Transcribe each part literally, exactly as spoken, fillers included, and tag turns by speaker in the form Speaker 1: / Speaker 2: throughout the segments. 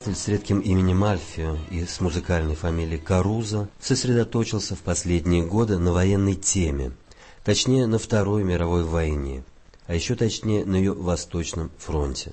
Speaker 1: писатель с редким именем Альфио и с музыкальной фамилией Карузо сосредоточился в последние годы на военной теме, точнее на Второй мировой войне, а еще точнее на ее Восточном фронте.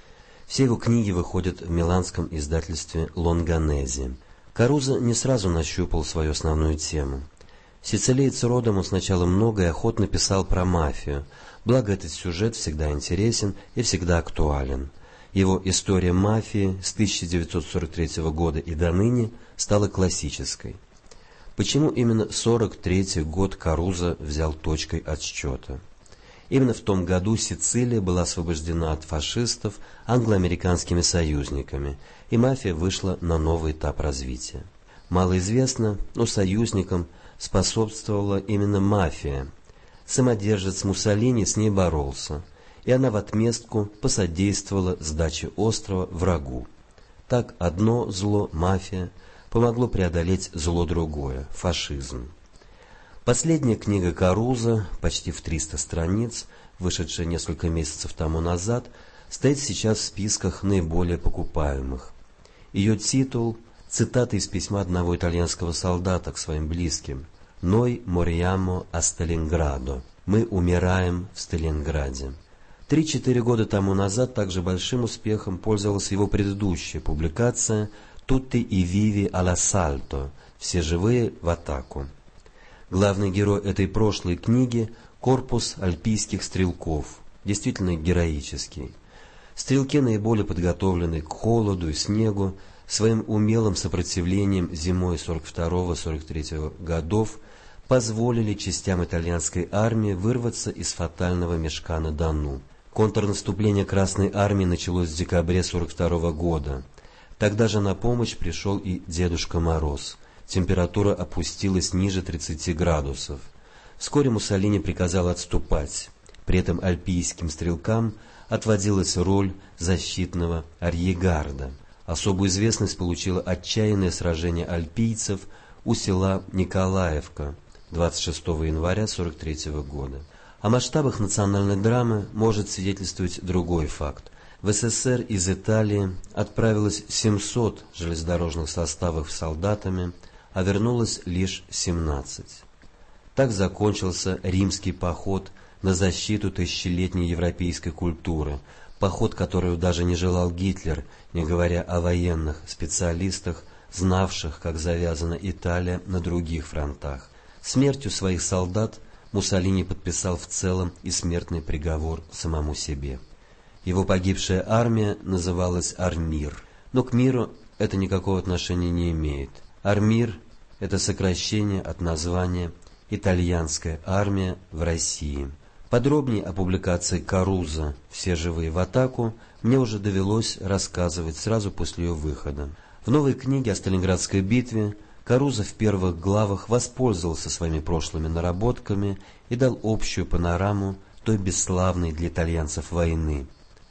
Speaker 1: Все его книги выходят в миланском издательстве Лонганезе. Карузо не сразу нащупал свою основную тему. Сицилиец родом, он сначала много и охотно писал про мафию, благо этот сюжет всегда интересен и всегда актуален. Его «История мафии» с тысяча девятьсот сорок третьего года и до ныне стала классической. Почему именно сорок третий год Карузо взял точкой отсчета? Именно в том году Сицилия была освобождена от фашистов англо-американскими союзниками, и мафия вышла на новый этап развития. Мало известно, но союзникам способствовала именно мафия. Самодержец Муссолини с ней боролся, и она в отместку посодействовала сдаче острова врагу. Так одно зло, мафия, помогло преодолеть зло другое, фашизм. Последняя книга Карузо, почти в триста страниц, вышедшая несколько месяцев тому назад, стоит сейчас в списках наиболее покупаемых. Ее титул – цитата из письма одного итальянского солдата к своим близким: «Noi moriamo a Stalingrado» – «Мы умираем в Сталинграде». Три-четыре года тому назад также большим успехом пользовалась его предыдущая публикация «Tutti i vivi all'assalto» – «Все живые в атаку». Главный герой этой прошлой книги – корпус альпийских стрелков, действительно героический. Стрелки, наиболее подготовленные к холоду и снегу, своим умелым сопротивлением зимой сорок второго — сорок третьего годов позволили частям итальянской армии вырваться из фатального мешка на Дону. Контрнаступление Красной армии началось в декабре сорок второго года. Тогда же на помощь пришел и Дедушка Мороз. Температура опустилась ниже тридцати градусов. Вскоре Муссолини приказал отступать. При этом альпийским стрелкам отводилась роль защитного арьегарда. Особую известность получило отчаянное сражение альпийцев у села Николаевка двадцать шестого января сорок третьего года. О масштабах национальной драмы может свидетельствовать другой факт. В СССР из Италии отправилось семьсот железнодорожных составов с солдатами, а вернулось лишь семнадцать. Так закончился римский поход на защиту тысячелетней европейской культуры, поход, которого даже не желал Гитлер, не говоря о военных специалистах, знавших, как завязана Италия на других фронтах. Смертью своих солдат Муссолини подписал в целом и смертный приговор самому себе. Его погибшая армия называлась Армир, но к миру это никакого отношения не имеет. Армир – это сокращение от названия «Итальянская армия в России». Подробнее о публикации Карузо «Все живые в атаку» мне уже довелось рассказывать сразу после ее выхода. В новой книге о Сталинградской битве Карузо в первых главах воспользовался своими прошлыми наработками и дал общую панораму той бесславной для итальянцев войны.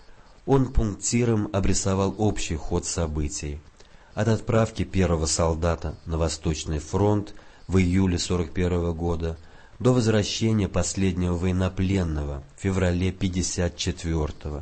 Speaker 1: Он пунктиром обрисовал общий ход событий. От отправки первого солдата на Восточный фронт в июле сорок первого года до возвращения последнего военнопленного в феврале пятьдесят четвёртого.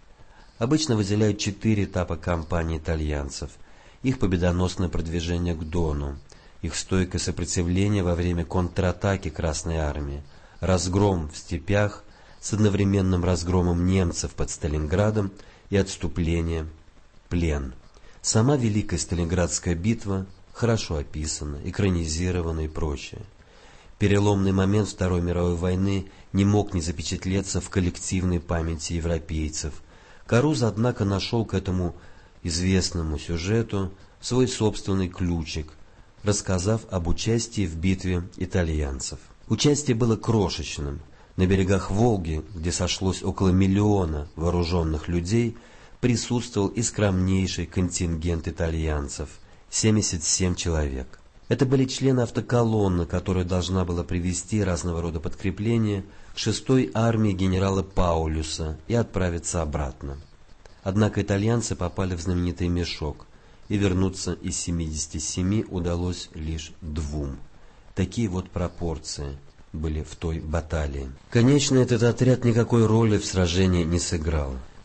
Speaker 1: Обычно выделяют четыре этапа кампании итальянцев: их победоносное продвижение к Дону, их стойкое сопротивление во время контратаки Красной армии, разгром в степях с одновременным разгромом немцев под Сталинградом и отступление, плен. Сама Великая Сталинградская битва хорошо описана, экранизирована и прочее. Переломный момент Второй мировой войны не мог не запечатлеться в коллективной памяти европейцев. Карузо, однако, нашел к этому известному сюжету свой собственный ключик, рассказав об участии в битве итальянцев. Участие было крошечным. На берегах Волги, где сошлось около миллиона вооруженных людей, присутствовал и скромнейший контингент итальянцев – семьдесят семь человек. Это были члены автоколонны, которая должна была привезти разного рода подкрепления к шестой армии генерала Паулюса и отправиться обратно. Однако итальянцы попали в знаменитый мешок, и вернуться из семидесяти семи удалось лишь двум. Такие вот пропорции были в той баталии. Конечно, этот отряд никакой роли в сражении не сыграл.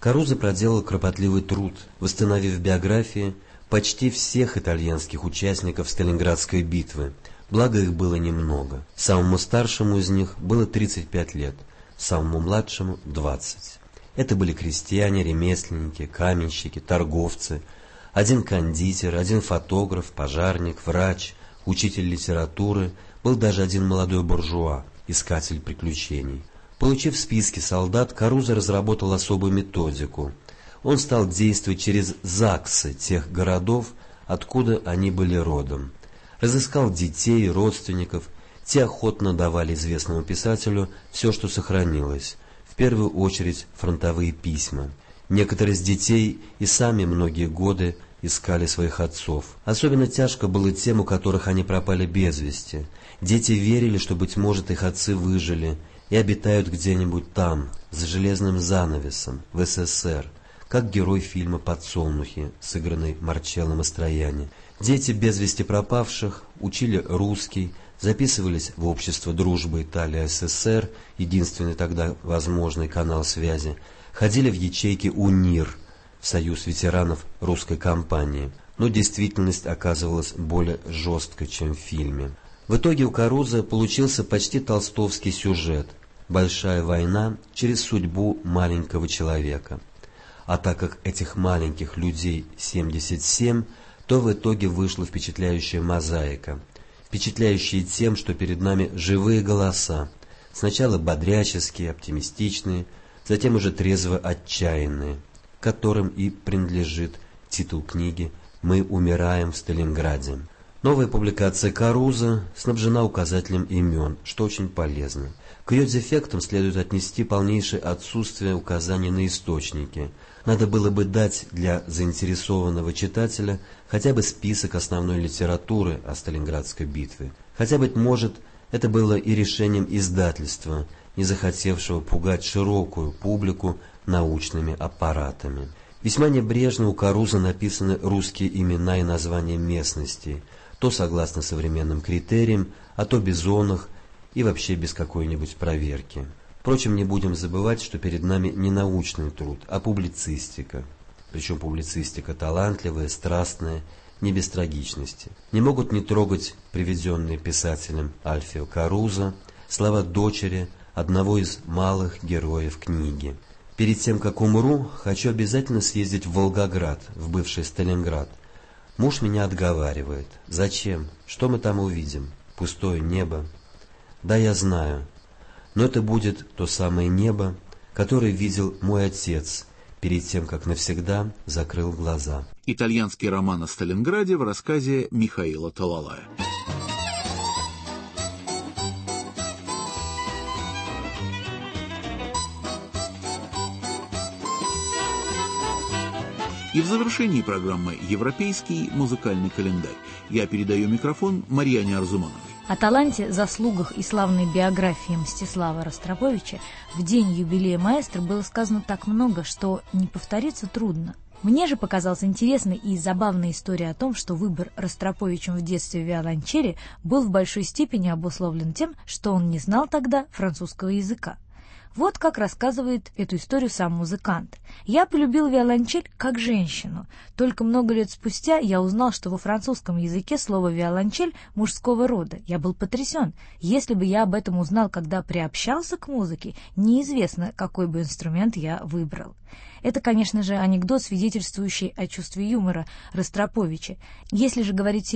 Speaker 1: Карузо проделал кропотливый труд, восстановив биографии почти всех итальянских участников Сталинградской битвы, благо их было немного. Самому старшему из них было тридцать пять лет, самому младшему – двадцать. Это были крестьяне, ремесленники, каменщики, торговцы, один кондитер, один фотограф, пожарник, врач, учитель литературы, был даже один молодой буржуа, искатель приключений. Получив списки солдат, Карузо разработал особую методику. Он стал действовать через ЗАГСы тех городов, откуда они были родом. Разыскал детей, родственников, те охотно давали известному писателю все, что сохранилось, в первую очередь фронтовые письма. Некоторые из детей и сами многие годы искали своих отцов. Особенно тяжко было тем, у которых они пропали без вести. Дети верили, что, быть может, их отцы выжили и обитают где-нибудь там, за железным занавесом, в СССР, как герой фильма «Подсолнухи», сыгранный Марчелло Мастроянни. Дети без вести пропавших учили русский, записывались в общество дружбы Италия-СССР, единственный тогда возможный канал связи, ходили в ячейки УНИР, в союз ветеранов русской кампании, но действительность оказывалась более жесткой, чем в фильме. В итоге у Карузо получился почти толстовский сюжет «Большая война через судьбу маленького человека». А так как этих маленьких людей семьдесят семь, то в итоге вышла впечатляющая мозаика, впечатляющая тем, что перед нами живые голоса, сначала бодряческие, оптимистичные, затем уже трезво отчаянные, которым и принадлежит титул книги «Мы умираем в Сталинграде». Новая публикация Карузо снабжена указателем имен, что очень полезно. К ее дефектам следует отнести полнейшее отсутствие указаний на источники. Надо было бы дать для заинтересованного читателя хотя бы список основной литературы о Сталинградской битве. Хотя, быть может, это было и решением издательства, не захотевшего пугать широкую публику научными аппаратами. Весьма небрежно у Карузо написаны русские имена и названия местностей, то согласно современным критериям, а то без оных и вообще без какой-нибудь проверки. Впрочем, не будем забывать, что перед нами не научный труд, а публицистика. Причем публицистика талантливая, страстная, не без трагичности. Не могут не трогать приведенные писателем Альфио Карузо слова дочери одного из малых героев книги. «Перед тем, как умру, хочу обязательно съездить в Волгоград, в бывший Сталинград. Муж меня отговаривает. Зачем? Что мы там увидим? Пустое небо. Да, я знаю. Но это будет то самое небо, которое видел мой отец перед тем, как навсегда закрыл глаза».
Speaker 2: Итальянский роман о Сталинграде в рассказе Михаила Талалая. И в завершении программы «Европейский музыкальный календарь» я передаю микрофон Марьяне Арзумановой.
Speaker 3: О таланте, заслугах и славной биографии Мстислава Ростроповича в день юбилея маэстро было сказано так много, что не повториться трудно. Мне же показалась интересной и забавная история о том, что выбор Ростроповичем в детстве виолончели был в большой степени обусловлен тем, что он не знал тогда французского языка. Вот как рассказывает эту историю сам музыкант. «Я полюбил виолончель как женщину. Только много лет спустя я узнал, что во французском языке слово «виолончель» мужского рода. Я был потрясен. Если бы я об этом узнал, когда приобщался к музыке, неизвестно, какой бы инструмент я выбрал». Это, конечно же, анекдот, свидетельствующий о чувстве юмора Ростроповича. Если же говорить